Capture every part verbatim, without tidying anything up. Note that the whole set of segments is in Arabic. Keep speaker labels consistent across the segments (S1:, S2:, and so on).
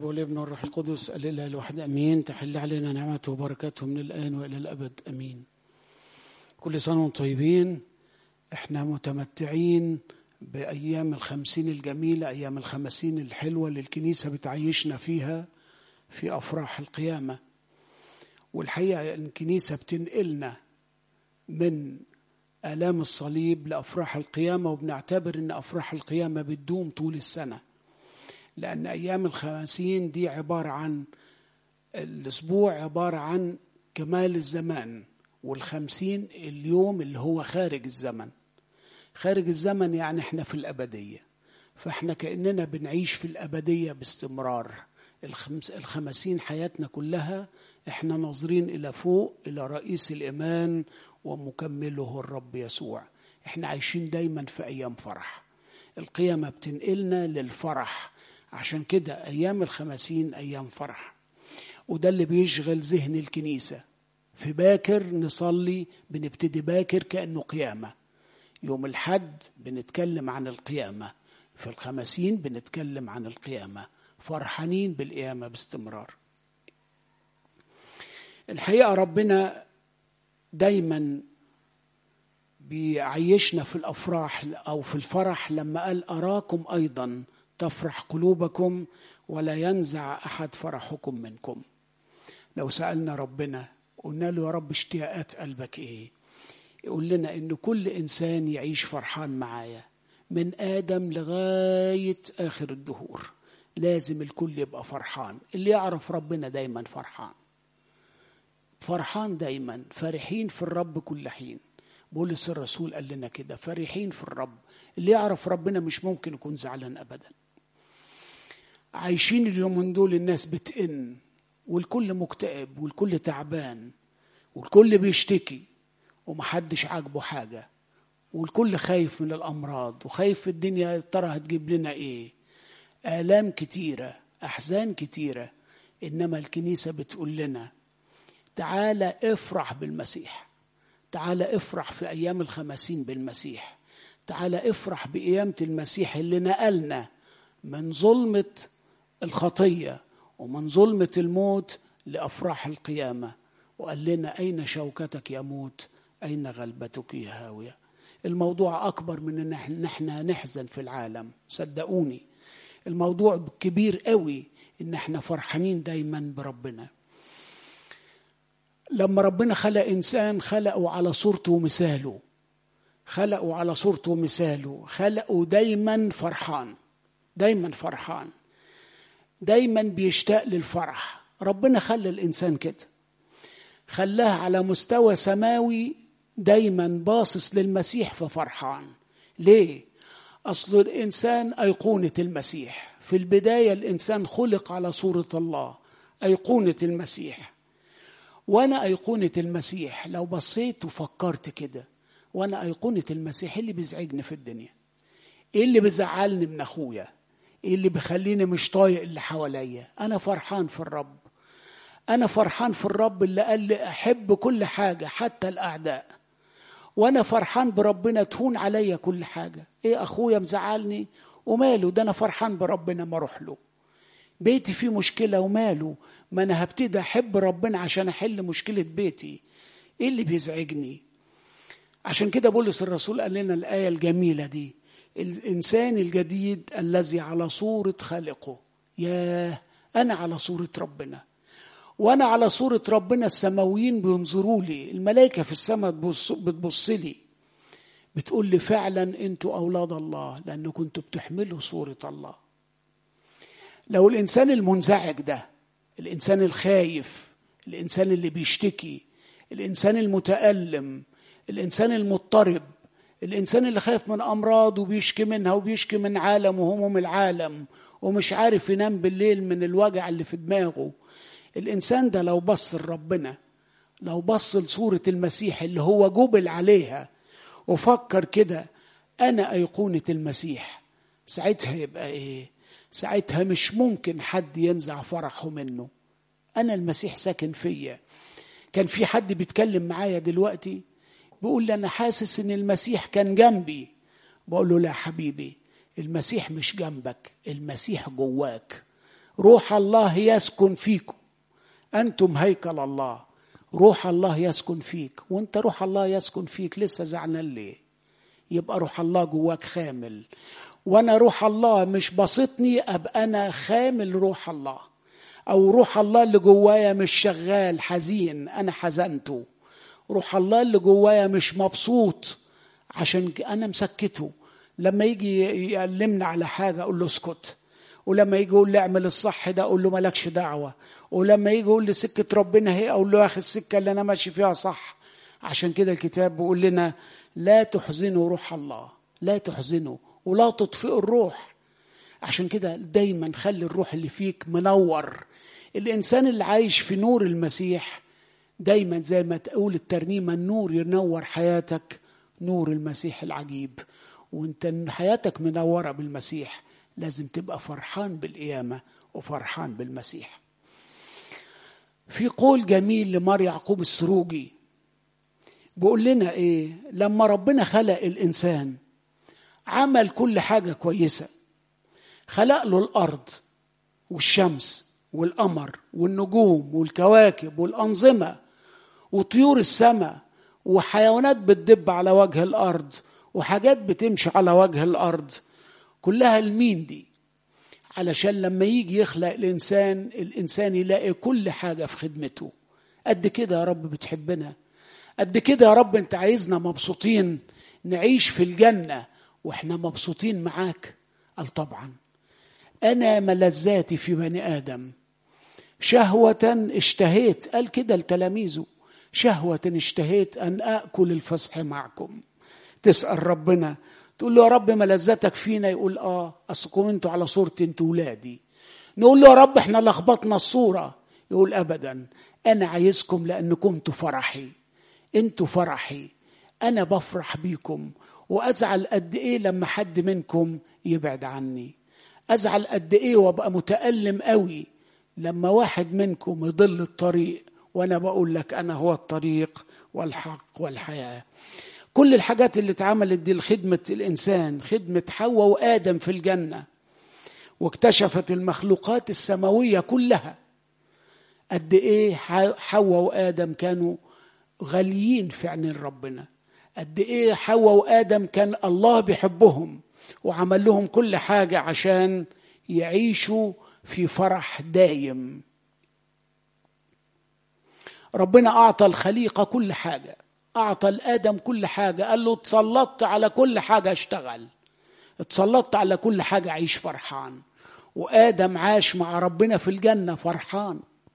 S1: والابن والروح القدس الإله الواحد أمين. تحل علينا نعمته وبركاته من الآن وإلى الأبد أمين. كل سنة وانتم طيبين. احنا متمتعين بأيام الخمسين الجميلة، أيام الخمسين الحلوة اللي الكنيسة بتعيشنا فيها في أفراح القيامة. والحقيقة الكنيسة بتنقلنا من آلام الصليب لأفراح القيامة، وبنعتبر أن أفراح القيامة بتدوم طول السنة، لأن أيام الخمسين دي عبارة عن الأسبوع، عبارة عن كمال الزمان، والخمسين اليوم اللي هو خارج الزمن. خارج الزمن يعني احنا في الأبدية، فاحنا كأننا بنعيش في الأبدية باستمرار. الخمس الخمسين حياتنا كلها احنا ناظرين إلى فوق، إلى رئيس الإيمان ومكمله الرب يسوع. احنا عايشين دايما في أيام فرح. القيامة بتنقلنا للفرح، عشان كده أيام الخمسين أيام فرح. وده اللي بيشغل ذهن الكنيسة. في باكر نصلي، بنبتدي باكر كأنه قيامة. يوم الحد بنتكلم عن القيامة، في الخمسين بنتكلم عن القيامة، فرحانين بالقيامة باستمرار. الحقيقة ربنا دايما بيعيشنا في الأفراح أو في الفرح، لما قال أراكم أيضا تفرح قلوبكم ولا ينزع أحد فرحكم منكم. لو سألنا ربنا قلنا له يا رب اشتياقات قلبك إيه، يقول لنا إن كل إنسان يعيش فرحان معايا، من آدم لغاية آخر الدهور. لازم الكل يبقى فرحان. اللي يعرف ربنا دايما فرحان، فرحان دايما، فرحين في الرب كل حين. بولس الرسول قال لنا كده، فرحين في الرب. اللي يعرف ربنا مش ممكن يكون زعلان أبدا. عايشين اليومين دول الناس بتئن، والكل مكتئب، والكل تعبان، والكل بيشتكي، ومحدش عاجبه حاجة، والكل خايف من الأمراض، وخايف الدنيا ترى هتجيب لنا إيه. آلام كتيرة، أحزان كتيرة. إنما الكنيسة بتقول لنا تعالى افرح بالمسيح، تعالى افرح في أيام الخمسين بالمسيح، تعالى افرح بقيامة المسيح اللي نقلنا من ظلمة الخطية ومن ظلمة الموت لأفراح القيامة. وقال لنا أين شوكتك يا موت، أين غلبتك يا هاوية. الموضوع أكبر من أن احنا نحزن في العالم. صدقوني الموضوع كبير قوي، إن احنا فرحانين دايما بربنا. لما ربنا خلق إنسان خلقه على صورته ومثاله، خلقه على صورته ومثاله، خلقه دايما فرحان، دايما فرحان، دايما بيشتاق للفرح. ربنا خلى الإنسان كده، خلاه على مستوى سماوي، دايما باصص للمسيح ففرحان. ليه؟ أصل الإنسان أيقونة المسيح. في البداية الإنسان خلق على صورة الله، أيقونة المسيح. وأنا أيقونة المسيح. لو بصيت وفكرت كده، وأنا أيقونة المسيح، اللي بيزعجني في الدنيا، إيه اللي بيزعلني من أخويا، إيه اللي بيخليني مش طايق اللي حواليا. أنا فرحان في الرب. أنا فرحان في الرب اللي قال لي أحب كل حاجة حتى الأعداء. وأنا فرحان بربنا، تهون عليا كل حاجة. إيه أخويا مزعلني وماله، ده أنا فرحان بربنا ما أروح له. بيتي فيه مشكلة وماله، ما أنا هبتدي أحب ربنا عشان أحل مشكلة بيتي. إيه اللي بيزعجني؟ عشان كده بولس الرسول قال لنا الآية الجميلة دي، الإنسان الجديد الذي على صورة خالقه. ياه، أنا على صورة ربنا، وأنا على صورة ربنا. السماويين بينظروا لي، الملائكة في السماء بتبص لي، بتقول لي فعلا أنتوا أولاد الله، لأنه كنتوا بتحملوا صورة الله. لو الإنسان المنزعج ده، الإنسان الخايف، الإنسان اللي بيشتكي، الإنسان المتألم، الإنسان المضطرب، الإنسان اللي خايف من أمراض وبيشكي منها وبيشكي من عالم وهموم العالم ومش عارف ينام بالليل من الوجع اللي في دماغه، الإنسان ده لو بص لربنا، لو بص لصورة المسيح اللي هو جبل عليها، وفكر كده أنا أيقونة المسيح، ساعتها يبقى إيه؟ ساعتها مش ممكن حد ينزع فرحه منه. أنا المسيح ساكن فيا. كان في حد بيتكلم معايا دلوقتي بيقول لي أنا حاسس إن المسيح كان جنبي. بقول له لا حبيبي، المسيح مش جنبك، المسيح جواك. روح الله يسكن فيكم، أنتم هيكل الله، روح الله يسكن فيك. وانت روح الله يسكن فيك لسه زعلان ليه؟ يبقى روح الله جواك خامل. وانا روح الله مش بسطني ابقى انا خامل روح الله، او روح الله اللي جوايا مش شغال حزين انا حزنته، روح الله اللي جوايا مش مبسوط عشان انا مسكته. لما يجي يعلمنا على حاجه اقول له اسكت، ولما يجي يقول لي اعمل الصح ده اقول له مالكش دعوه، ولما يجي يقول لي سكه ربنا هي اقول له يا اخي السكه اللي انا ماشي فيها صح. عشان كده الكتاب بيقول لنا لا تحزنوا روح الله، لا تحزنوا ولا تطفئوا الروح. عشان كده دايما خلي الروح اللي فيك منور. الانسان اللي عايش في نور المسيح دايما زي ما تقول الترنيمه النور ينور حياتك، نور المسيح العجيب. وانت حياتك منوره بالمسيح لازم تبقى فرحان بالقيامه وفرحان بالمسيح. في قول جميل لمار يعقوب السروجي بيقول لنا ايه؟ لما ربنا خلق الانسان عمل كل حاجه كويسه، خلق له الارض والشمس والقمر والنجوم والكواكب والانظمه وطيور السماء وحيوانات بتدب على وجه الارض وحاجات بتمشي على وجه الارض، كلها لمين دي؟ علشان لما يجي يخلق الانسان الانسان يلاقي كل حاجه في خدمته. قد كده يا رب بتحبنا، قد كده يا رب انت عايزنا مبسوطين نعيش في الجنه واحنا مبسوطين معاك. قال طبعا انا ملذاتي في بني ادم شهوه اشتهيت، قال كده لتلاميذه شهوه اشتهيت ان اكل الفصح معكم. تسال ربنا تقول له يا رب ملذتك فينا، يقول اه اصلكم انتوا على صورتي انتوا ولادي. نقول له يا رب احنا لخبطنا الصوره، يقول ابدا انا عايزكم لانكم انتوا فرحي، انتوا فرحي، انا بفرح بيكم. وازعل قد ايه لما حد منكم يبعد عني، ازعل قد ايه وابقى متألم قوي لما واحد منكم يضل الطريق وانا بقول لك انا هو الطريق والحق والحياه. كل الحاجات اللي اتعملت دي لخدمه الانسان، خدمه حواء وادم في الجنه، واكتشفت المخلوقات السماويه كلها قد ايه حواء وادم كانوا غاليين في عين ربنا، قد ايه حواء وادم كان الله بيحبهم وعمل لهم كل حاجه عشان يعيشوا في فرح دايم. ربنا اعطى الخليقه كل حاجه، اعطى الادم كل حاجه، قال له اتسلطت على كل حاجه اشتغل، اتسلطت على كل حاجه عيش فرحان. وادم عاش مع ربنا في الجنه فرحان،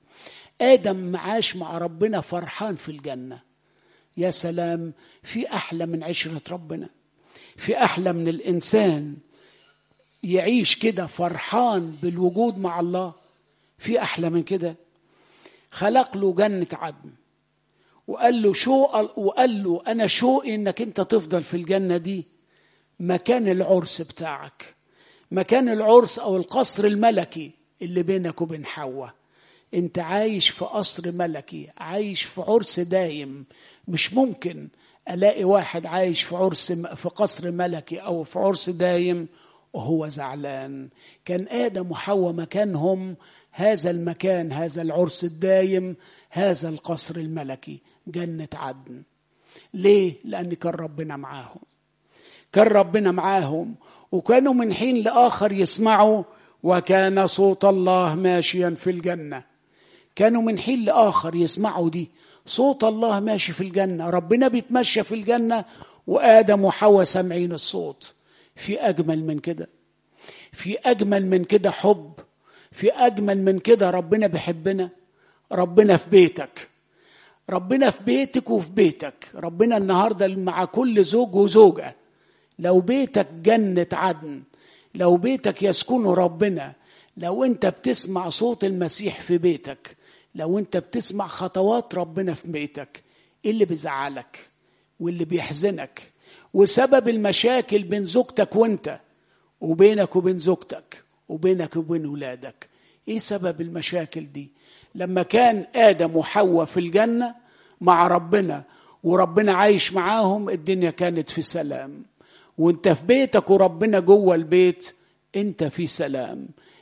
S1: ادم عاش مع ربنا فرحان في الجنه. يا سلام، في احلى من عشره ربنا، في احلى من الانسان يعيش كده فرحان بالوجود مع الله، في احلى من كده. خلق له جنه عدن وقال له شو وقال له انا شوقي انك انت تفضل في الجنه دي مكان العرس بتاعك، مكان العرس او القصر الملكي اللي بينك وبين حواء. انت عايش في قصر ملكي، عايش في عرس دايم. مش ممكن الاقي واحد عايش في عرس في قصر ملكي او في عرس دايم وهو زعلان. كان آدم وحواء مكانهم هذا المكان، هذا العرس الدايم، هذا القصر الملكي، جنة عدن. ليه؟ لأن كان ربنا معاهم، كان ربنا معاهم، وكانوا من حين لآخر يسمعوا وكان صوت الله ماشيا في الجنة. كانوا من حين لآخر يسمعوا دي صوت الله ماشي في الجنة، ربنا بيتمشى في الجنة وآدم وحواء سامعين الصوت. في أجمل من كده، في أجمل من كده حب، في أجمل من كده ربنا بيحبنا. ربنا في بيتك، ربنا في بيتك وفي بيتك. ربنا النهاردة مع كل زوج وزوجة. لو بيتك جنة عدن، لو بيتك يسكن ربنا، لو انت بتسمع صوت المسيح في بيتك، لو انت بتسمع خطوات ربنا في بيتك، ايه اللي بيزعلك واللي بيحزنك وسبب المشاكل بين زوجتك وانت وبينك وبين زوجتك وبينك وبين ولادك؟ ايه سبب المشاكل دي؟ لما كان آدم وحواء في الجنة مع ربنا وربنا عايش معاهم الدنيا كانت في سلام. وانت في بيتك وربنا جوه البيت انت في سلام،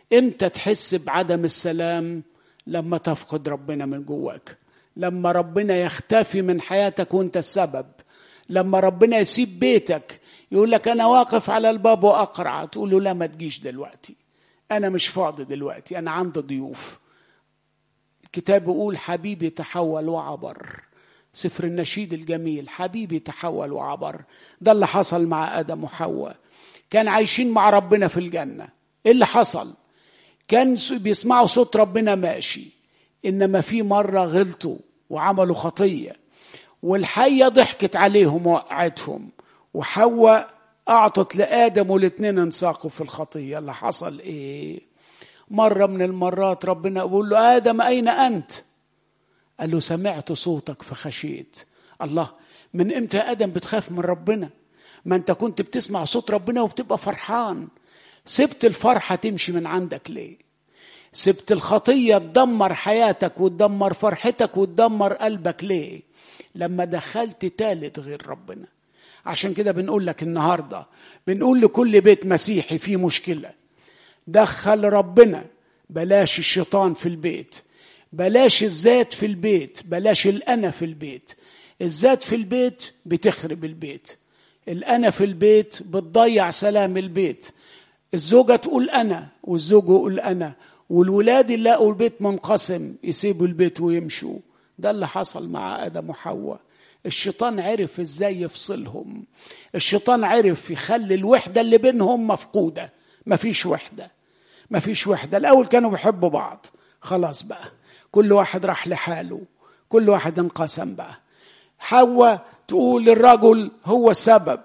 S1: امتى تحس بعدم السلام؟ لما تفقد ربنا من جواك، لما ربنا يختفي من حياتك وانت السبب، لما ربنا يسيب بيتك يقول لك انا واقف على الباب واقرع، تقول له لا ما تجيش دلوقتي، انا مش فاضي دلوقتي، انا عندي ضيوف. الكتاب يقول حبيبي تحول وعبر، سفر النشيد الجميل، حبيبي تحول وعبر. ده اللي حصل مع آدم وحواء، كان عايشين مع ربنا في الجنة. ايه اللي حصل؟ كان بيسمعوا صوت ربنا ماشي، انما في مرة غلطوا وعملوا خطية، والحية ضحكت عليهم ووقعتهم، وحواء اعطت لآدم، والاثنين انساقوا في الخطية. اللي حصل ايه؟ مرة من المرات ربنا يقول له آدم أين أنت؟ قال له سمعت صوتك فخشيت. الله، من امتى يا آدم بتخاف من ربنا؟ ما انت كنت بتسمع صوت ربنا وبتبقى فرحان. سبت الفرحة تمشي من عندك ليه؟ سبت الخطية تدمر حياتك وتدمر فرحتك وتدمر قلبك ليه؟ لما دخلت تالت غير ربنا. عشان كده بنقول لك النهاردة، بنقول لكل بيت مسيحي فيه مشكلة، دخل ربنا، بلاش الشيطان في البيت، بلاش الذات في البيت، بلاش الأنا في البيت. الذات في البيت بتخرب البيت، الأنا في البيت بتضيع سلام البيت. الزوجة تقول أنا والزوج يقول أنا، والولاد يلاقوا البيت منقسم يسيبوا البيت ويمشوا. ده اللي حصل مع آدم وحواء. الشيطان عرف ازاي يفصلهم، الشيطان عرف يخلي الوحدة اللي بينهم مفقودة، مفيش وحدة، مفيش وحدة. الأول كانوا بيحبوا بعض، خلاص بقى كل واحد راح لحاله، كل واحد انقسم بقى. حواء تقول للرجل هو السبب،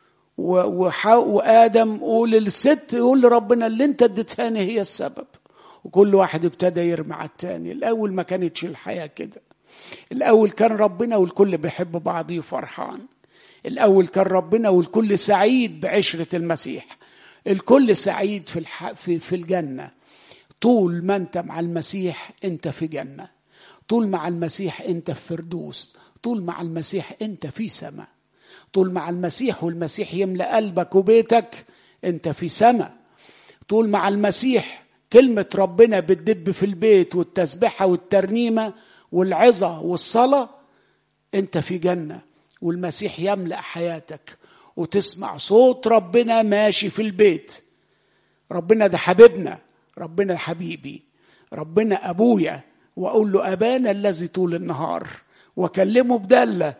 S1: وآدم قول للست، يقول لربنا اللي انت اديتهاني هي السبب. وكل واحد ابتدى يرمي على التاني. الأول ما كانتش الحياة كده، الأول كان ربنا والكل بيحب بعضه فرحان، الأول كان ربنا والكل سعيد بعشرة المسيح، الكل سعيد في, الح... في... في الجنة. طول ما انت مع المسيح انت في جنة، طول مع المسيح انت في فردوس، طول مع المسيح انت في سماء، طول مع المسيح والمسيح يملأ قلبك وبيتك انت في سماء، طول مع المسيح كلمة ربنا بتدب في البيت والتسبيحة والترنيمة والعظة والصلاة انت في جنة، والمسيح يملأ حياتك وتسمع صوت ربنا ماشي في البيت. ربنا ده حبيبنا، ربنا حبيبي، ربنا أبويا، وأقول له أبانا الذي طول النهار، وأكلمه بدالة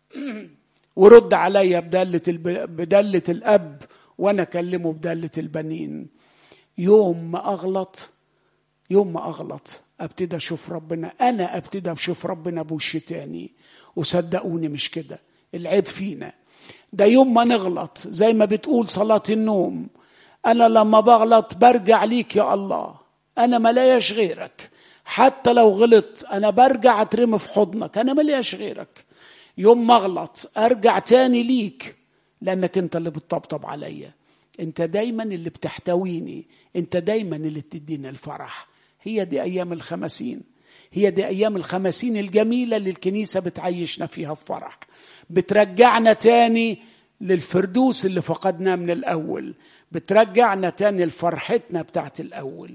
S1: ورد عليا بدالة, بدالة الأب، وأنا أكلمه بدالة البنين. يوم ما أغلط، يوم ما أغلط أبتدى أشوف ربنا، أنا أبتدى أشوف ربنا بوش تاني. وصدقوني مش كده، العيب فينا. ده يوم ما نغلط زي ما بتقول صلاة النوم، أنا لما بغلط برجع ليك يا الله، أنا ملايش غيرك، حتى لو غلط أنا برجع أترمي في حضنك، أنا ملايش غيرك. يوم ما أغلط أرجع تاني ليك، لأنك أنت اللي بتطبطب عليا، أنت دايما اللي بتحتويني، أنت دايما اللي بتديني الفرح. هي دي أيام الخمسين، هي دي أيام الخمسين الجميلة اللي الكنيسة بتعيشنا فيها بفرح، بترجعنا تاني للفردوس اللي فقدناه من الأول، بترجعنا تاني لفرحتنا بتاعت الأول.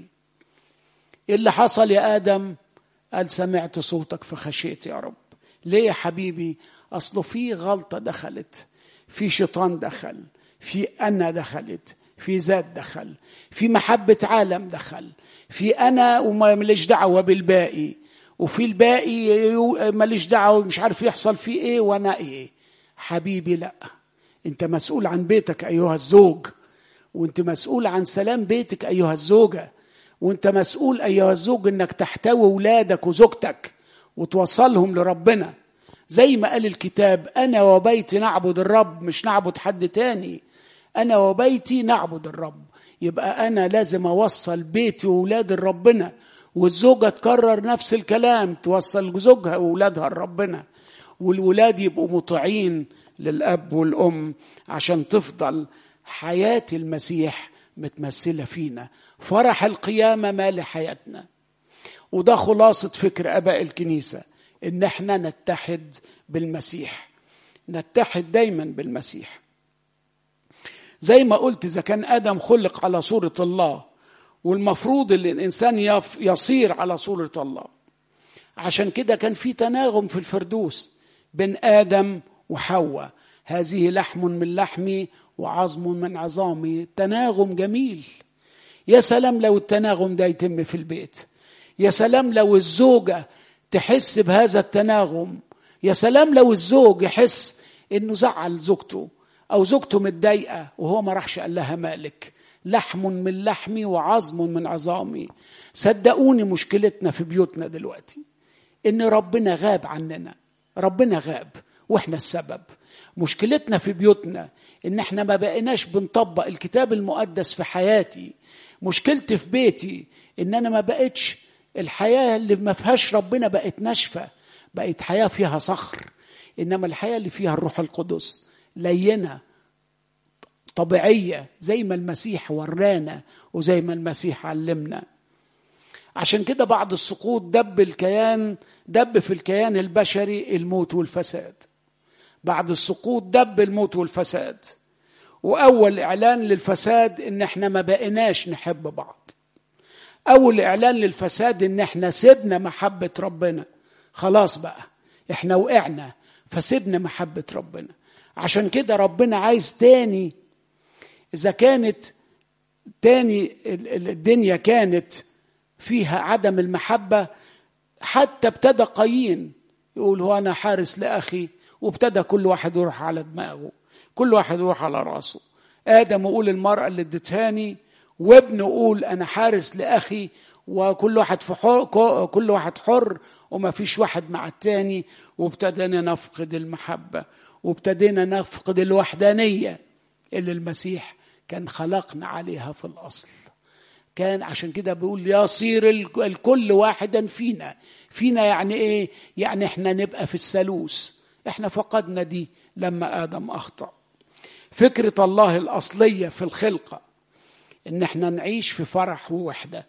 S1: إيه اللي حصل يا آدم؟ قال سمعت صوتك فخشيت يا رب. ليه يا حبيبي؟ أصله في غلطة دخلت، في شيطان دخل، في أنا دخلت، في ذات دخل، في محبة عالم دخل، في أنا وما مليش دعوة بالباقي، وفي الباقي مليش دعوة مش عارف يحصل فيه إيه وأنا إيه. حبيبي لا، أنت مسؤول عن بيتك أيها الزوج، وأنت مسؤول عن سلام بيتك أيها الزوجة، وأنت مسؤول أيها الزوج أنك تحتوي ولادك وزوجتك وتوصلهم لربنا. زي ما قال الكتاب أنا وبيتي نعبد الرب، مش نعبد حد تاني، أنا وبيتي نعبد الرب. يبقى أنا لازم أوصل بيتي وولاد ربنا، والزوجة تكرر نفس الكلام، توصل زوجها وولادها لربنا، والولاد يبقوا مطيعين للأب والأم، عشان تفضل حياة المسيح متمثلة فينا. فرح القيامة ما لحياتنا. وده خلاصة فكر أباء الكنيسة، إن احنا نتحد بالمسيح، نتحد دايما بالمسيح. زي ما قلت إذا كان آدم خلق على صورة الله والمفروض ان الانسان يصير على صورة الله. عشان كده كان في تناغم في الفردوس بين آدم وحواء، هذه لحم من لحمي وعظم من عظامي، تناغم جميل. يا سلام لو التناغم ده يتم في البيت، يا سلام لو الزوجة تحس بهذا التناغم، يا سلام لو الزوج يحس انه زعل زوجته او زوجته متضايقة وهو ما راحش قال لها مالك، لحم من لحمي وعظم من عظامي. صدقوني مشكلتنا في بيوتنا دلوقتي ان ربنا غاب عننا، ربنا غاب واحنا السبب. مشكلتنا في بيوتنا ان احنا ما بقيناش بنطبق الكتاب المقدس في حياتي. مشكلتي في بيتي ان انا ما بقتش الحياة اللي ما فيهاش ربنا بقت ناشفة، بقت حياة فيها صخر. انما الحياة اللي فيها الروح القدس لينة طبيعية زي ما المسيح ورانا وزي ما المسيح علمنا. عشان كده بعد السقوط دب الكيان دب في الكيان البشري الموت والفساد. بعد السقوط دب الموت والفساد، وأول إعلان للفساد إن إحنا ما بقيناش نحب بعض. أول إعلان للفساد إن إحنا سيبنا محبة ربنا، خلاص بقى إحنا وقعنا فسيبنا محبة ربنا. عشان كده ربنا عايز تاني، إذا كانت تاني الدنيا كانت فيها عدم المحبة، حتى ابتدى قايين يقول هو أنا حارس لأخي، وابتدى كل واحد يروح على دماغه، كل واحد يروح على راسه. آدم يقول المرأة اللي ادتهاني، وابنه يقول أنا حارس لأخي، وكل واحد في حر، كل واحد حر وما فيش واحد مع التاني. وابتدينا نفقد المحبة، وابتدينا نفقد الوحدانية اللي المسيح كان خلقنا عليها في الأصل. كان عشان كده بيقول يصير الكل واحدا فينا. فينا يعني ايه؟ يعني احنا نبقى في الثالوث. احنا فقدنا دي لما آدم أخطأ. فكرة الله الأصلية في الخلقة ان احنا نعيش في فرح ووحدة.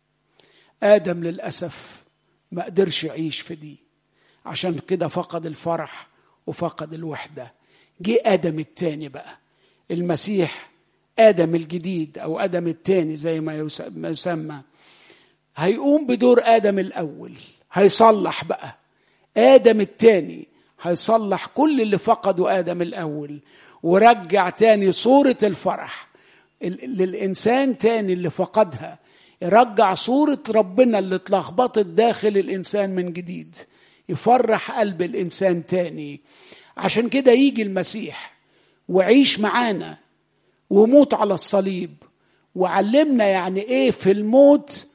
S1: آدم للأسف ما قدرش يعيش في دي، عشان كده فقد الفرح وفقد الوحدة. جه آدم التاني بقى، المسيح آدم الجديد أو آدم التاني زي ما يسمى، هيقوم بدور آدم الأول، هيصلح بقى. آدم التاني هيصلح كل اللي فقدوا آدم الأول، ورجع تاني صورة الفرح للإنسان تاني اللي فقدها. يرجع صورة ربنا اللي اتلخبطت داخل الإنسان من جديد، يفرح قلب الإنسان تاني. عشان كده يجي المسيح وعيش معانا وموت على الصليب، وعلمنا يعني ايه في الموت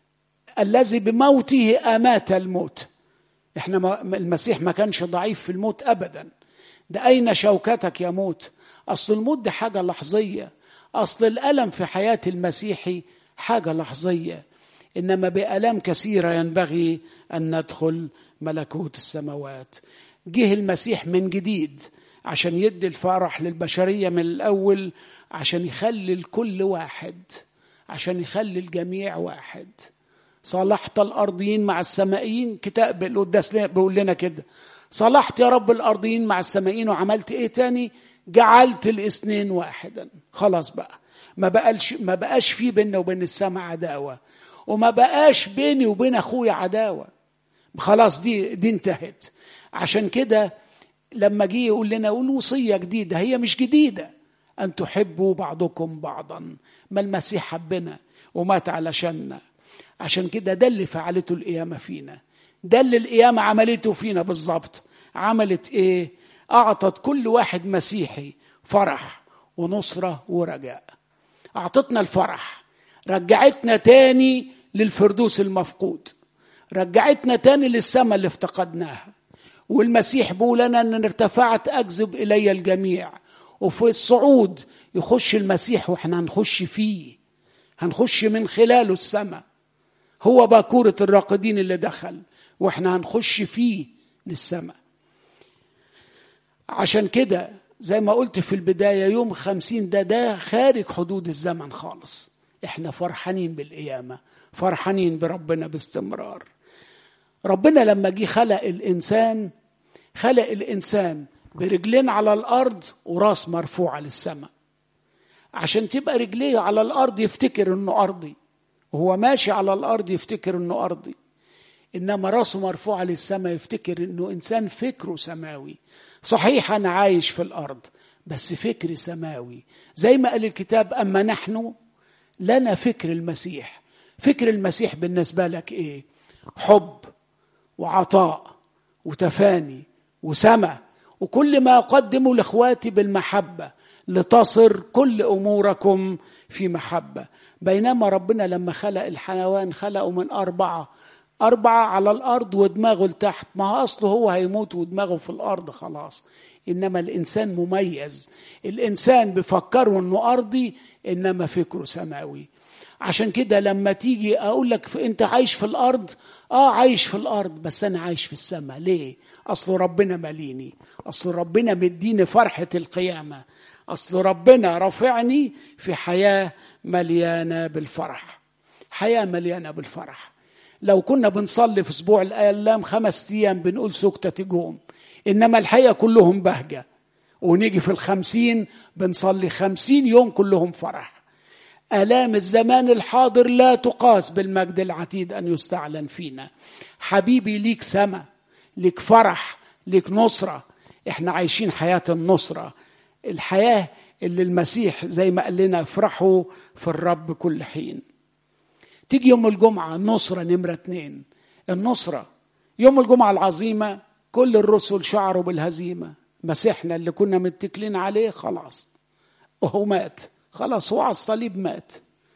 S1: الذي بموته أمات الموت. احنا ما المسيح ما كانش ضعيف في الموت أبدا. ده أين شوكتك يا موت؟ أصل الموت ده حاجة لحظية، أصل الألم في حياة المسيحي حاجة لحظية، إنما بألام كثيرة ينبغي أن ندخل ملكوت السماوات. جه المسيح من جديد عشان يدي الفرح للبشرية من الأول، عشان يخلي الكل واحد، عشان يخلي الجميع واحد. صلحت الأرضيين مع السمائيين، كتاب القداس بيقول لنا كده، صلحت يا رب الأرضيين مع السمائيين، وعملت إيه تاني؟ جعلت الاثنين واحدا. خلاص بقى ما بقاش ما بقاش في بيننا وبين السماء عداوة، وما بقاش بيني وبين أخويا عداوة. خلاص دي دي انتهت. عشان كده لما جه يقول لنا قول وصية جديدة، هي مش جديدة، أن تحبوا بعضكم بعضا. ما المسيح حبنا ومات علشاننا. عشان كده ده اللي فعلته القيامة فينا، ده اللي القيامة عملته فينا بالضبط. عملت إيه؟ أعطت كل واحد مسيحي فرح ونصرة ورجاء. أعطتنا الفرح، رجعتنا تاني للفردوس المفقود، رجعتنا تاني للسماء اللي افتقدناها. والمسيح بيقول لنا أن ارتفعت أجذب إلي الجميع، وفي الصعود يخش المسيح وإحنا هنخش فيه، هنخش من خلاله السماء. هو باكورة الراقدين اللي دخل، وإحنا هنخش فيه للسماء. عشان كده زي ما قلت في البداية، يوم خمسين ده ده خارج حدود الزمن خالص. إحنا فرحانين بالقيامة، فرحانين بربنا باستمرار. ربنا لما جه خلق الإنسان، خلق الإنسان برجلين على الأرض وراس مرفوعة للسماء. عشان تبقى رجليه على الأرض يفتكر إنه أرضي، وهو ماشي على الأرض يفتكر أنه أرضي، إنما راسه مرفوعة للسماء يفتكر أنه إنسان فكره سماوي. صحيح أنا عايش في الأرض بس فكري سماوي، زي ما قال الكتاب أما نحن لنا فكر المسيح. فكر المسيح بالنسبة لك إيه؟ حب وعطاء وتفاني وسمع، وكل ما أقدمه لإخواتي بالمحبة لتصر كل أموركم في محبة. بينما ربنا لما خلق الحيوان خلقه من أربعة أربعة على الأرض ودماغه لتحت، ما أصله هو هيموت ودماغه في الأرض خلاص. إنما الإنسان مميز، الإنسان بفكره أنه أرضي إنما فكره سماوي. عشان كده لما تيجي أقول لك أنت عايش في الأرض، آه عايش في الأرض بس أنا عايش في السماء. ليه؟ أصل ربنا ماليني، أصل ربنا مديني فرحة القيامة، أصل ربنا رفعني في حياة مليانة بالفرح، حياة مليانة بالفرح. لو كنا بنصلي في أسبوع الآلام خمس أيام بنقول سكتة تجوم، إنما الحقيقة كلهم بهجة. ونيجي في الخمسين بنصلي خمسين يوم كلهم فرح. آلام الزمان الحاضر لا تقاس بالمجد العتيد أن يستعلن فينا. حبيبي ليك سما، ليك فرح، ليك نصرة. احنا عايشين حياة النصرة، الحياة اللي المسيح زي ما قال لنا افرحوا في الرب كل حين. تيجي يوم الجمعة النصرة نمرة اتنين. النصرة يوم الجمعة العظيمة كل الرسل شعروا بالهزيمة، مسيحنا اللي كنا متكلين عليه خلاص وهو مات، خلاص هو على الصليب مات.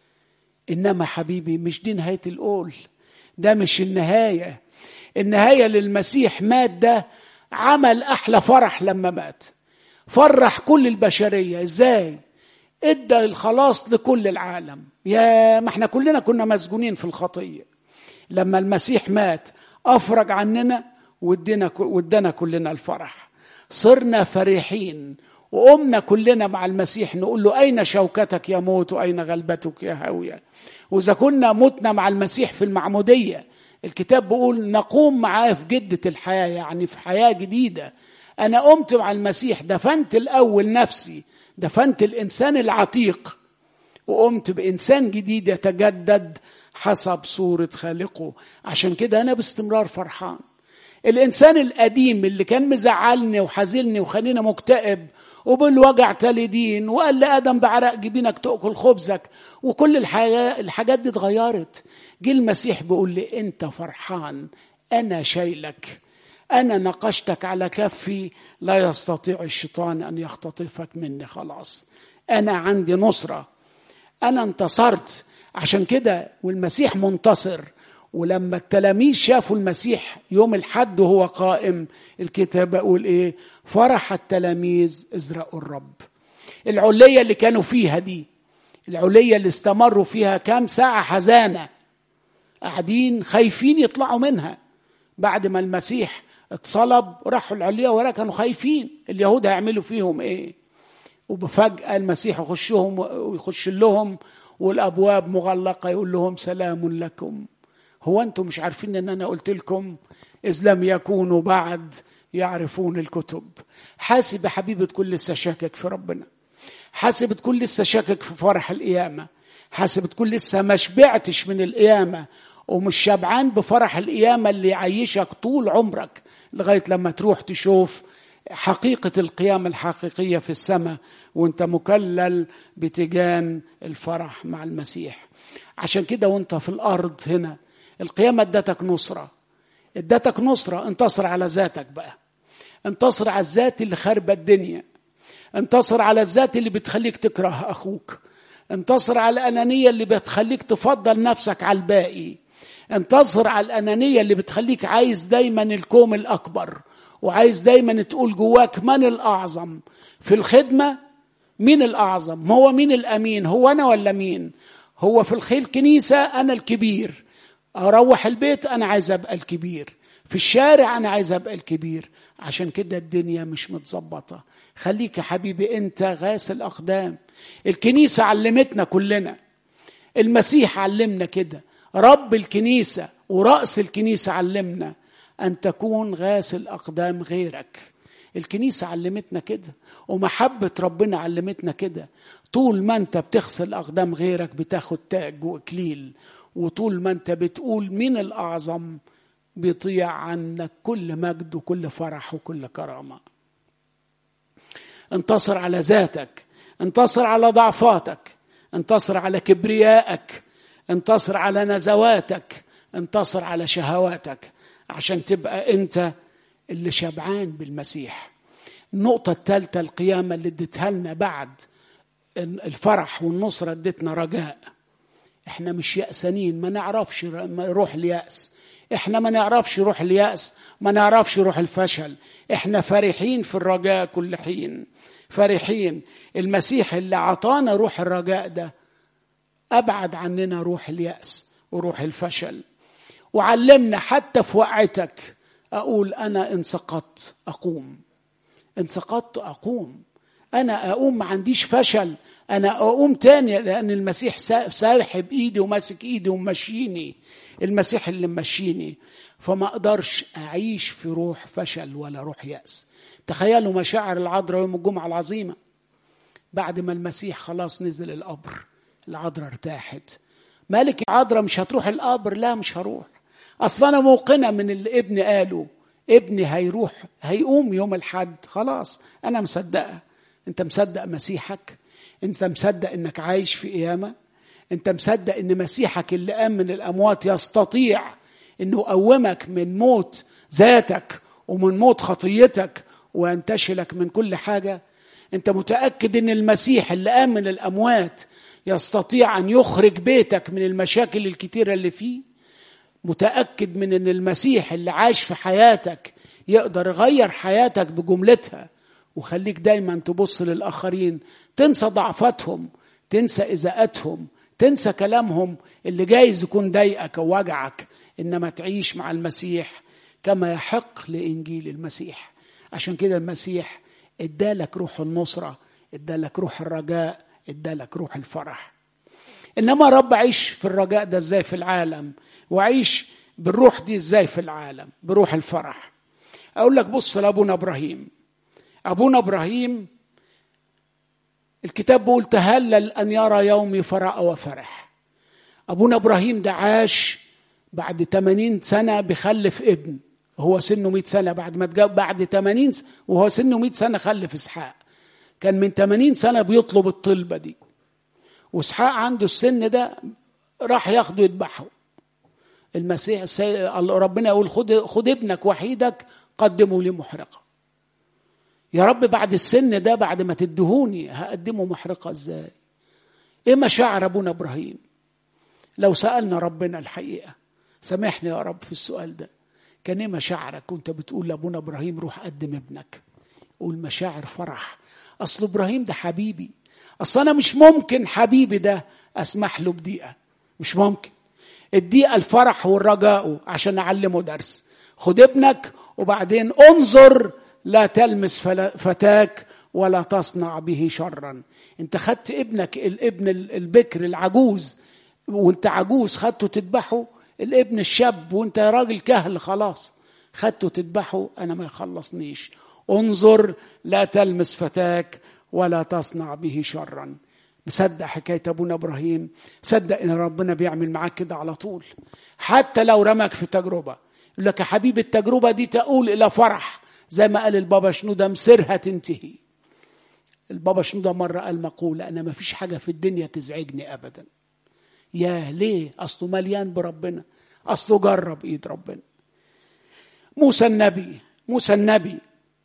S1: إنما حبيبي مش دي نهاية القول، ده مش النهاية. النهاية للمسيح مات ده عمل أحلى فرح لما مات، فرح كل البشرية. إزاي؟ ادى الخلاص لكل العالم. يا ما احنا كلنا كنا مسجونين في الخطية، لما المسيح مات أفرج عننا وادنا وادنا كلنا الفرح، صرنا فرحين وقمنا كلنا مع المسيح نقول له أين شوكتك يا موت وأين غلبتك يا هاوية. وإذا كنا متنا مع المسيح في المعمودية، الكتاب بيقول نقوم معاه في جدة الحياة، يعني في حياة جديدة. أنا قمت مع المسيح، دفنت الأول نفسي، دفنت الإنسان العتيق وقمت بإنسان جديد يتجدد حسب صورة خالقه. عشان كده أنا باستمرار فرحان. الإنسان القديم اللي كان مزعلني وحزلني وخلينا مكتئب وبالوجع تلدين وقال لآدم بعرق جبينك تأكل خبزك وكل الحاجات الحاجات دي اتغيرت، جه المسيح بيقول لي أنت فرحان، أنا شايلك، أنا نقشتك على كفي، لا يستطيع الشيطان أن يختطفك مني. خلاص أنا عندي نصرة، أنا انتصرت. عشان كده والمسيح منتصر. ولما التلاميذ شافوا المسيح يوم الحد وهو قائم، الكتاب يقول إيه؟ فرح التلاميذ إذ رأوا الرب. العلية اللي كانوا فيها دي، العلية اللي استمروا فيها كام ساعة حزانة، قاعدين خايفين يطلعوا منها. بعد ما المسيح اتصلب راحوا العلية ورا كانوا خايفين اليهود هيعملوا فيهم ايه. وبفجأة المسيح يخشهم ويخش لهم والأبواب مغلقة، يقول لهم سلام لكم. هو أنتم مش عارفين أن أنا قلت لكم إذ لم يكونوا بعد يعرفون الكتب؟ حاسب يا حبيبي تكون لسه شاكك في ربنا، حاسب تكون لسه شاكك في فرح القيامة، حاسب تكون لسه ما شبعتش من القيامة ومش شبعان بفرح القيامة اللي يعيشك طول عمرك لغاية لما تروح تشوف حقيقة القيامة الحقيقية في السماء وانت مكلل بتجان الفرح مع المسيح. عشان كده وانت في الأرض هنا القيامة ادتك نصرة، ادتك نصرة. انتصر على ذاتك بقى، انتصر على الذات اللي خربت الدنيا، انتصر على الذات اللي بتخليك تكره أخوك، انتصر على الأنانية اللي بتخليك تفضل نفسك على الباقي، انتصر على الأنانية اللي بتخليك عايز دايما الكوم الأكبر وعايز دايما تقول جواك من الأعظم في الخدمة. مين الأعظم؟ هو مين الأمين؟ هو أنا ولا مين؟ هو في الخيل كنيسة أنا الكبير، أروح البيت أنا عايز أبقى الكبير، في الشارع أنا عايز أبقى الكبير. عشان كده الدنيا مش متظبطة. خليك يا حبيبي أنت غاسل أقدام. الكنيسة علمتنا كلنا، المسيح علمنا كده، رب الكنيسة ورأس الكنيسة علمنا أن تكون غاسل أقدام غيرك. الكنيسة علمتنا كده ومحبة ربنا علمتنا كده. طول ما أنت بتغسل أقدام غيرك بتاخد تاج وإكليل وطول ما انت بتقول مين الأعظم بيطيع عنك كل مجد وكل فرح وكل كرامة. انتصر على ذاتك، انتصر على ضعفاتك، انتصر على كبريائك، انتصر على نزواتك، انتصر على شهواتك، عشان تبقى انت اللي شبعان بالمسيح. النقطة الثالثة القيامة اللي اديتها لنا بعد الفرح والنصرة، اديتنا رجاء. احنا مش يأسانين، ما نعرفش روح اليأس، احنا ما نعرفش روح اليأس، ما نعرفش روح الفشل. احنا فرحين في الرجاء كل حين، فرحين. المسيح اللي عطانا روح الرجاء ده أبعد عننا روح اليأس وروح الفشل، وعلمنا حتى في وقعتك أقول أنا إن سقطت أقوم، إن سقطت أقوم، أنا أقوم، ما عنديش فشل، أنا أقوم تاني، لأن المسيح ساحب إيدي وماسك إيدي ومشيني، المسيح اللي مشيني. فما أقدرش أعيش في روح فشل ولا روح يأس. تخيلوا مشاعر العذراء يوم الجمعة العظيمة بعد ما المسيح خلاص نزل القبر، العذراء ارتاحت. مالك يا عذراء مش هتروح القبر؟ لا مش هروح، أصلا أنا موقنة من اللي ابني قاله، ابني هيروح هيقوم يوم الحد، خلاص أنا مصدقة. أنت مصدق مسيحك؟ أنت مصدق أنك عايش في قيامة؟ أنت مصدق أن مسيحك اللي قام من الأموات يستطيع أنه يقومك من موت ذاتك ومن موت خطيتك وينتشلك من كل حاجة؟ أنت متأكد أن المسيح اللي قام من الأموات يستطيع أن يخرج بيتك من المشاكل الكتيرة اللي فيه؟ متأكد من أن المسيح اللي عاش في حياتك يقدر يغير حياتك بجملتها وخليك دايما تبص للآخرين، تنسى ضعفاتهم، تنسى إزاءتهم، تنسى كلامهم اللي جايز يكون ضايقك ووجعك، إنما تعيش مع المسيح كما يحق لإنجيل المسيح. عشان كده المسيح ادالك روح النصرة، ادالك روح الرجاء، ادالك روح الفرح. إنما رب عيش في الرجاء ده ازاي في العالم، وعيش بالروح دي ازاي في العالم، بروح الفرح. أقول لك بص لأبونا إبراهيم. أبونا إبراهيم الكتاب بيقول تهلل أن يرى يومي فرأ وفرح. أبونا إبراهيم ده عاش بعد ثمانين سنة بخلف ابن، هو سنه مئة سنة، بعد ما تجاب بعد ثمانين وهو سنه مئة سنة خلف إسحاق. كان من ثمانين سنة بيطلب الطلبة دي، وإسحاق عنده السن ده راح ياخده يذبحه. المسيح ربنا يقول خد خد ابنك وحيدك قدمه لي محرقة. يا رب بعد السن ده، بعد ما تدهوني هقدمه محرقة ازاي؟ ايه مشاعر ابونا ابراهيم؟ لو سألنا ربنا الحقيقة، سامحني يا رب في السؤال ده، كان ايه مشاعرك كنت بتقول لابونا ابراهيم روح قدم ابنك؟ قول مشاعر فرح. اصل ابراهيم ده حبيبي، اصل انا مش ممكن حبيبي ده اسمح له بدقيقة، مش ممكن. الدقيقة الفرح والرجاء عشان اعلمه درس. خد ابنك وبعدين انظر لا تلمس فتاك ولا تصنع به شرا. انت خدت ابنك الابن البكر العجوز وانت عجوز خدته تذبحه، الابن الشاب وانت راجل كهل خلاص خدته تذبحه، انا ما يخلصنيش. انظر لا تلمس فتاك ولا تصنع به شرا. مصدق حكاية ابونا ابراهيم؟ صدق ان ربنا بيعمل معاك كده على طول، حتى لو رمك في تجربة يقول لك يا حبيبي التجربة دي تقول الى فرح، زي ما قال البابا شنودة مصيرها تنتهي. البابا شنودة مرة قال مقولة، أنا ما فيش حاجة في الدنيا تزعجني أبدا. يا ليه؟ أصله مليان بربنا، أصله جرب إيد ربنا. موسى النبي موسى النبي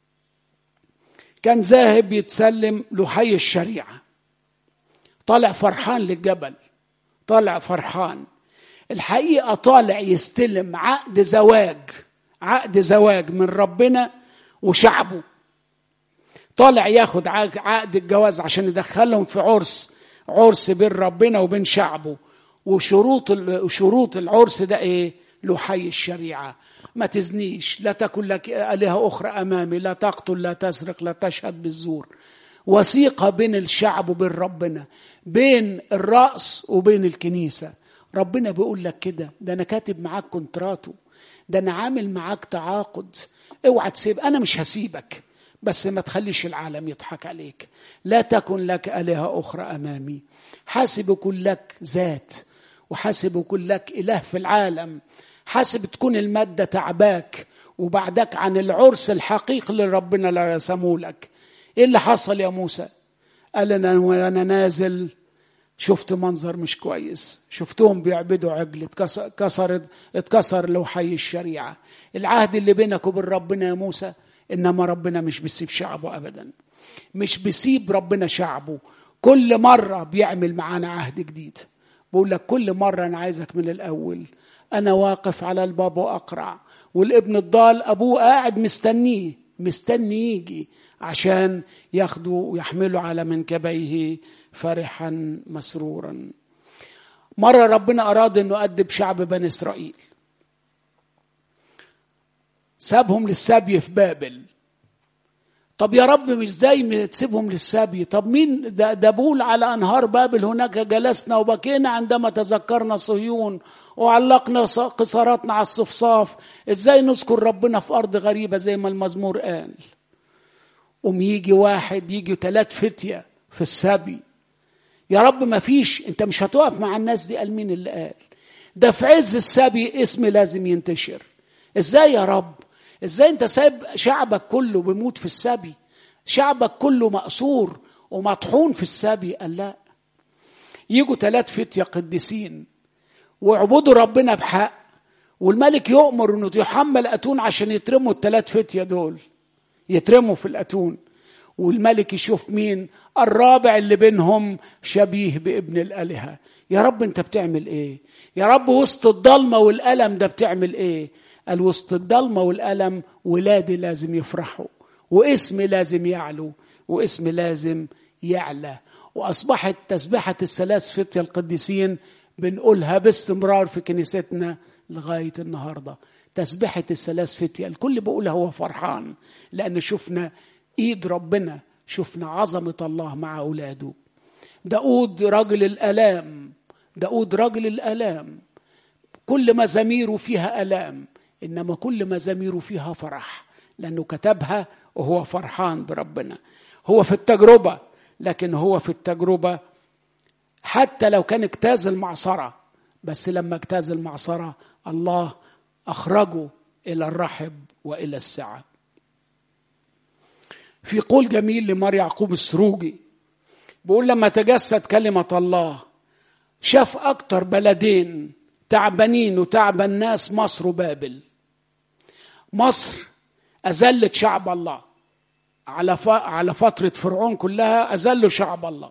S1: كان ذاهب يتسلم لحي الشريعة، طالع فرحان للجبل، طالع فرحان. الحقيقة طالع يستلم عقد زواج، عقد زواج من ربنا وشعبه. طالع ياخد عقد الجواز عشان يدخلهم في عرس، عرس بين ربنا وبين شعبه. وشروط شروط العرس ده ايه؟ لحي الشريعة. ما تزنيش، لا تكن لك آلهة أخرى أمامي، لا تقتل، لا تسرق، لا تشهد بالزور. وثيقة بين الشعب وبين ربنا، بين الرأس وبين الكنيسة. ربنا بيقول لك كده، ده أنا كاتب معاك كونتراتو، ده أنا عامل معاك تعاقد، اوعى تسيب، أنا مش هسيبك، بس ما تخليش العالم يضحك عليك. لا تكن لك آلهة أخرى أمامي. حاسب كن لك ذات، وحاسب يكون لك إله في العالم، حاسب تكون المادة تعباك وبعدك عن العرس الحقيقي اللي ربنا لا رسمه لك. إيه اللي حصل يا موسى؟ قال أنا وأنا نازل شفت منظر مش كويس، شفتهم بيعبدوا عجل، اتكسر اتكسر لوحي الشريعة. العهد اللي بينك وبين ربنا يا موسى، إنما ربنا مش بيسيب شعبه أبدا، مش بيسيب ربنا شعبه. كل مرة بيعمل معانا عهد جديد، بقول لك كل مرة أنا عايزك من الأول. أنا واقف على الباب وأقرع، والابن الضال أبوه قاعد مستنيه، مستني يجي عشان ياخده ويحمله على منكبيه فرحا مسرورا. مرة ربنا أراد أنه أدب شعب بني إسرائيل، سابهم للسبي في بابل. طب يا رب مش زي تسيبهم للسبي؟ طب مين ده, ده بول على أنهار بابل هناك جلسنا وبكينا عندما تذكرنا صهيون وعلقنا قصاراتنا على الصفصاف. ازاي نذكر ربنا في أرض غريبة زي ما المزمور قال؟ قوم يجي واحد، يجي ثلاث فتية في السبي. يا رب ما فيش، انت مش هتقف مع الناس دي. قال مين اللي قال؟ ده في عز السبي اسم لازم ينتشر. ازاي يا رب؟ ازاي انت سايب شعبك كله بيموت في السبي، شعبك كله مأسور ومطحون في السبي؟ قال لا، يجوا ثلاث فتية قديسين ويعبدوا ربنا بحق، والملك يؤمر انه يحمل أتون عشان يترموا الثلاث فتية دول، يترموا في الأتون. والملك يشوف مين الرابع اللي بينهم شبيه بابن الآلهة. يا رب انت بتعمل ايه؟ يا رب وسط الضلمة والألم ده بتعمل ايه؟ قال وسط الضلمة والألم ولادي لازم يفرحوا، واسم لازم يعلو، واسم لازم يعلى. وأصبحت تسبيحة الثلاث فتية القديسين بنقولها باستمرار في كنيستنا لغاية النهاردة. تسبيحة الثلاث فتية الكل بيقولها هو فرحان، لأن شفنا إيد ربنا، شفنا عظمة الله مع أولاده. داود رجل الألام، داود رجل الألام، كل مزاميره فيها ألام، إنما كل مزاميره فيها فرح، لأنه كتبها وهو فرحان بربنا. هو في التجربة، لكن هو في التجربة حتى لو كان اجتاز المعصرة، بس لما اجتاز المعصرة الله أخرجه إلى الرحب وإلى السعة. في قول جميل لمار يعقوب السروجي بيقول لما تجسد كلمة الله شاف أكتر بلدين تعبانين وتعب الناس، مصر وبابل. مصر أذلت شعب الله على على فترة فرعون كلها، أذلوا شعب الله،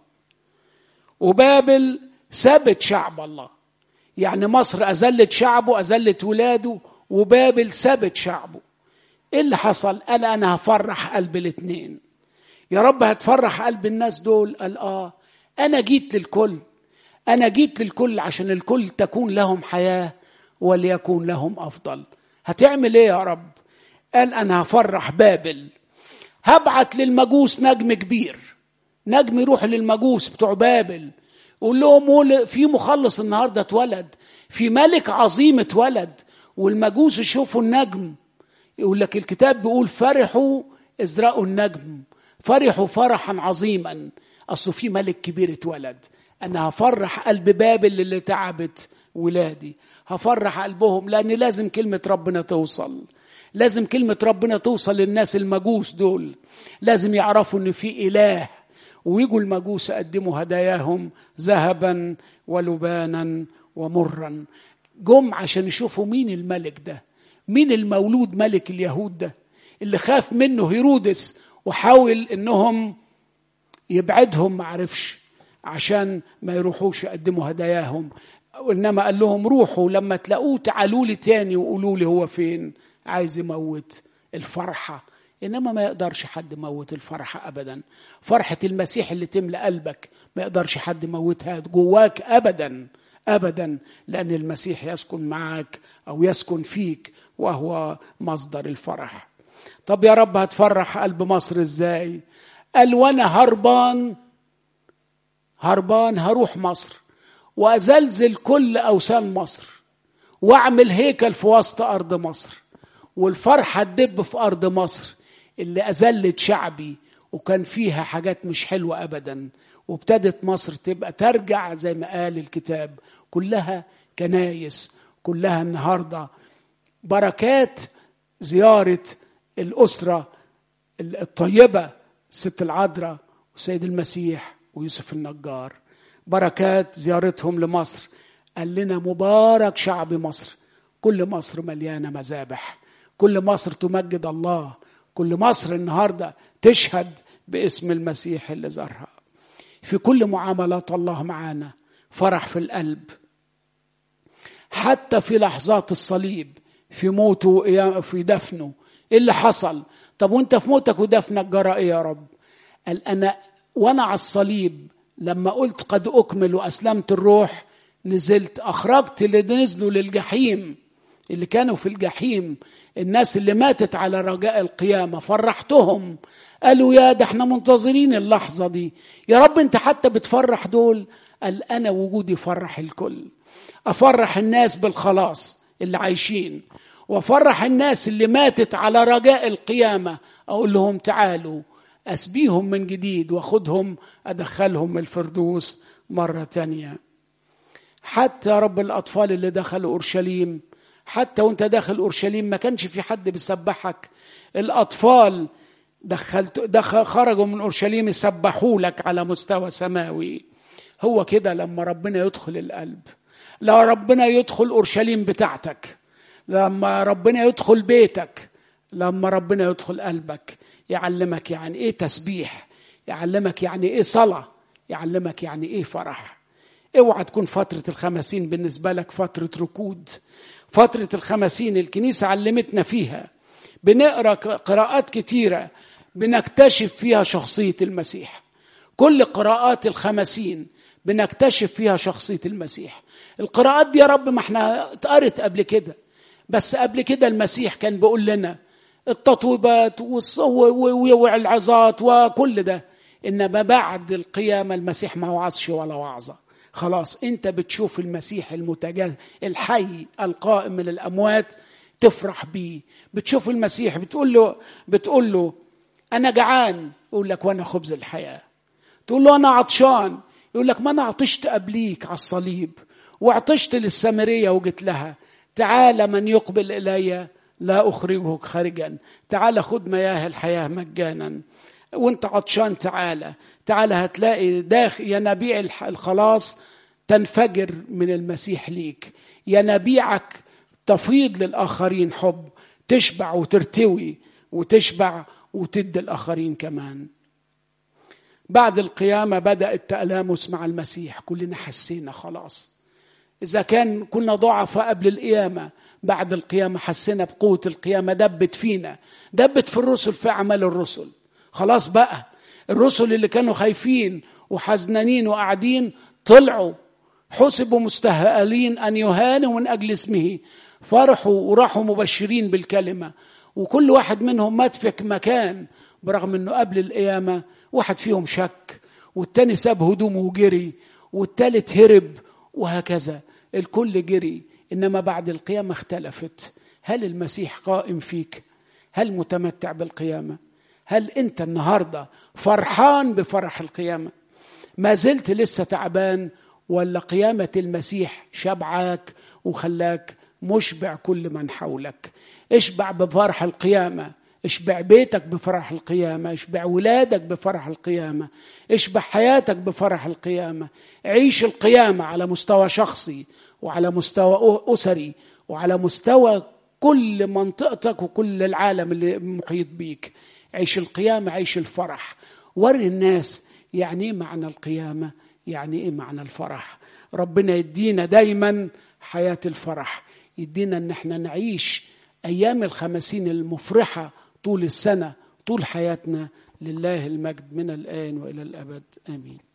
S1: وبابل سابت شعب الله. يعني مصر أذلت شعبه، أذلت ولاده، وبابل سابت شعبه. إيه اللي حصل؟ قال أنا هفرح قلب الاثنين. يا رب هتفرح قلب الناس دول؟ قال آه، أنا جيت للكل، أنا جيت للكل عشان الكل تكون لهم حياة وليكون لهم أفضل. هتعمل إيه يا رب؟ قال أنا هفرح بابل، هبعت للمجوس نجم كبير، نجم يروح للمجوس بتوع بابل، قول لهم في مخلص النهاردة اتولد، في ملك عظيم اتولد. والمجوس يشوفوا النجم، يقول لك الكتاب بيقول فرحوا إذ رأوا النجم، فرحوا فرحا عظيما، أصله في ملك كبير اتولد. أنا هفرح قلب بابل اللي تعبت ولادي، هفرح قلبهم، لأن لازم كلمة ربنا توصل، لازم كلمة ربنا توصل للناس المجوس دول، لازم يعرفوا إن في إله. ويجوا المجوس يقدموا هداياهم ذهبا ولبانا ومرا، جم عشان يشوفوا مين الملك ده، مين المولود ملك اليهود ده اللي خاف منه هيرودس وحاول انهم يبعدهم، معرفش عشان ما يروحوش يقدموا هداياهم، وإنما قال لهم روحوا لما تلاقوه تعالوا لي تاني وقولوا لي هو فين. عايز يموت الفرحة، إنما ما يقدرش حد يموت الفرحة أبدا. فرحة المسيح اللي تملأ قلبك ما يقدرش حد يموتها جواك أبدا أبدا، لأن المسيح يسكن معك أو يسكن فيك وهو مصدر الفرح. طب يا رب هتفرح قلب مصر إزاي؟ قال وأنا هربان هربان هروح مصر وأزلزل كل أوثان مصر وأعمل هيكل في وسط أرض مصر، والفرحة تدب في أرض مصر اللي أذلت شعبي وكان فيها حاجات مش حلوة أبدا، وابتدت مصر تبقى ترجع زي ما قال الكتاب، كلها كنايس، كلها النهاردة بركات زيارة الأسرة الطيبة، ست العذراء وسيد المسيح ويوسف النجار، بركات زيارتهم لمصر. قال لنا مبارك شعب مصر. كل مصر مليانة مذابح، كل مصر تمجد الله، كل مصر النهاردة تشهد باسم المسيح اللي زارها. في كل معاملات الله معانا فرح في القلب، حتى في لحظات الصليب، في موته في دفنه. ايه اللي حصل؟ طب وانت في موتك ودفنك جرى ايه يا رب؟ قال انا وانا على الصليب لما قلت قد اكمل واسلمت الروح، نزلت اخرجت اللي نزلوا للجحيم، اللي كانوا في الجحيم، الناس اللي ماتت على رجاء القيامة، فرحتهم. قالوا يا ده احنا منتظرين اللحظة دي، يا رب انت حتى بتفرح دول. قال انا وجودي فرح الكل، افرح الناس بالخلاص اللي عايشين، وافرح الناس اللي ماتت على رجاء القيامة. اقول لهم تعالوا اسبيهم من جديد واخدهم ادخلهم الفردوس مرة تانية. حتى رب الأطفال اللي دخلوا أورشليم، حتى وانت داخل أورشليم ما كانش في حد بيسبحك، الأطفال دخلت دخل خرجوا من أورشليم يسبحوا لك على مستوى سماوي. هو كده لما ربنا يدخل القلب، لو ربنا يدخل أورشليم بتاعتك، لما ربنا يدخل بيتك، لما ربنا يدخل قلبك، يعلمك يعني ايه تسبيح، يعلمك يعني ايه صلاة، يعلمك يعني ايه فرح. اوعى تكون فترة الخمسين بالنسبة لك فترة ركود. فترة الخمسين الكنيسة علمتنا فيها، بنقرأ قراءات كتيرة بنكتشف فيها شخصية المسيح. كل قراءات الخمسين بنكتشف فيها شخصية المسيح. القراءات دي يا رب ما احنا اتقرت قبل كده، بس قبل كده المسيح كان بيقول لنا التطويبات والعظات وكل ده، إنما بعد القيامة المسيح ما وعظش ولا وعظة. خلاص انت بتشوف المسيح المتجسد الحي القائم من الأموات تفرح بيه. بتشوف المسيح بتقول له بتقول له أنا جعان، يقول لك وأنا خبز الحياة. تقول له أنا عطشان، يقول لك ما أنا عطشت قبليك على الصليب، وعطشت للسامرية وجيت لها. تعال من يقبل إلي لا أخرجه خارجا، تعال خد مياه الحياة مجانا. وانت عطشان تعالى تعالى هتلاقي داخل ينابيع الخلاص تنفجر من المسيح ليك، ينابيعك تفيض للآخرين حب، تشبع وترتوي وتشبع وتدي الآخرين كمان. بعد القيامة بدأ التألامس مع المسيح، كلنا حسينا خلاص. إذا كان كنا ضعفاء قبل القيامة، بعد القيامة حسينا بقوة القيامة، دبت فينا، دبت في الرسل، في أعمال الرسل. خلاص بقى الرسل اللي كانوا خايفين وحزنانين وقاعدين طلعوا، حسبوا مستهالين أن يهانوا من أجل اسمه، فرحوا وراحوا مبشرين بالكلمة. وكل واحد منهم مات في مكان، برغم أنه قبل القيامة واحد فيهم شك، والتاني ساب هدومه وجري، والتالت هرب، وهكذا الكل جري. إنما بعد القيامة اختلفت. هل المسيح قائم فيك؟ هل متمتع بالقيامة؟ هل أنت النهاردة فرحان بفرح القيامة؟ ما زلت لسه تعبان، ولا قيامة المسيح شبعاك وخلاك مشبع كل من حولك؟ اشبع بفرح القيامة، اشبع بيتك بفرح القيامة، اشبع ولادك بفرح القيامة، اشبع حياتك بفرح القيامة. عيش القيامة على مستوى شخصي، وعلى مستوى أسري، وعلى مستوى كل منطقتك وكل العالم اللي محيط بيك. عيش القيامة، عيش الفرح، وري الناس يعني ايه معنى القيامة، يعني ايه معنى الفرح. ربنا يدينا دايما حياة الفرح، يدينا ان احنا نعيش ايام الخمسين المفرحة طول السنة، طول حياتنا. لله المجد من الآن وإلى الأبد، آمين.